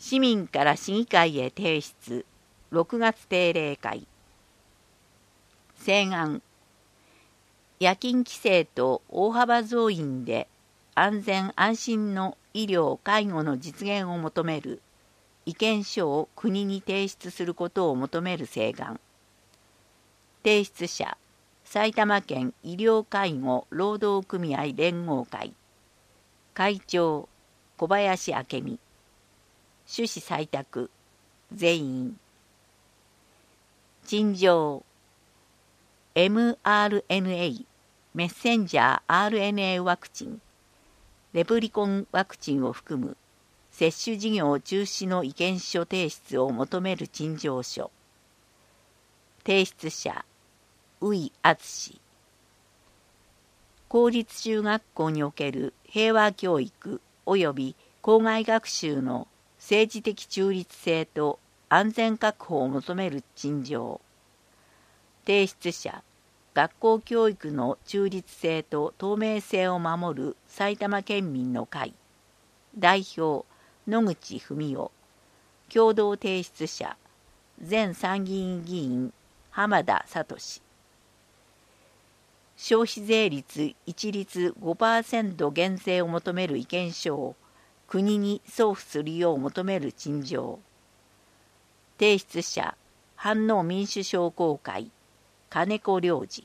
市民から市議会へ提出。6月定例会。請願。夜勤規制と大幅増員で安全安心の医療・介護の実現を求める意見書を国に提出することを求める請願。提出者、埼玉県医療介護労働組合連合会。会長、小林明美。趣旨採択。全員。陳情。mRNA、メッセンジャー RNA ワクチン、レプリコンワクチンを含む接種事業中止の意見書提出を求める陳情書。提出者、宇井敦。公立中学校における平和教育及び校外学習の政治的中立性と安全確保を求める陳情。提出者、学校教育の中立性と透明性を守る埼玉県民の会。代表、野口文夫。共同提出者、前参議院議員、浜田聡。消費税率一律 5% 減税を求める意見書を国に送付するよう求める陳情。提出者、飯能民主商工会、金子良二。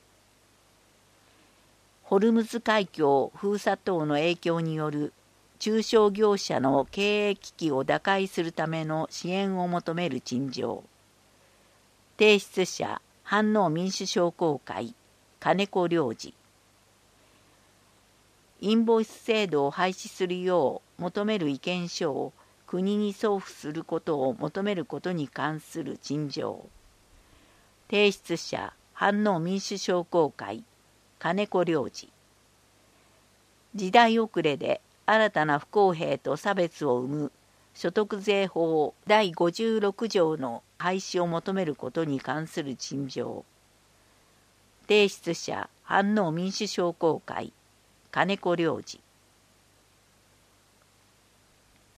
ホルムズ海峡封鎖等の影響による中小業者の経営危機を打開するための支援を求める陳情。提出者、飯能民主商工会、金子良二。インボイス制度を廃止するよう求める意見書を国に送付することを求めることに関する陳情。提出者、飯能民主商工会、金子良二。時代遅れで新たな不公平と差別を生む所得税法第56条の廃止を求めることに関する陳情。提出者、飯能民主商工会、金子良二。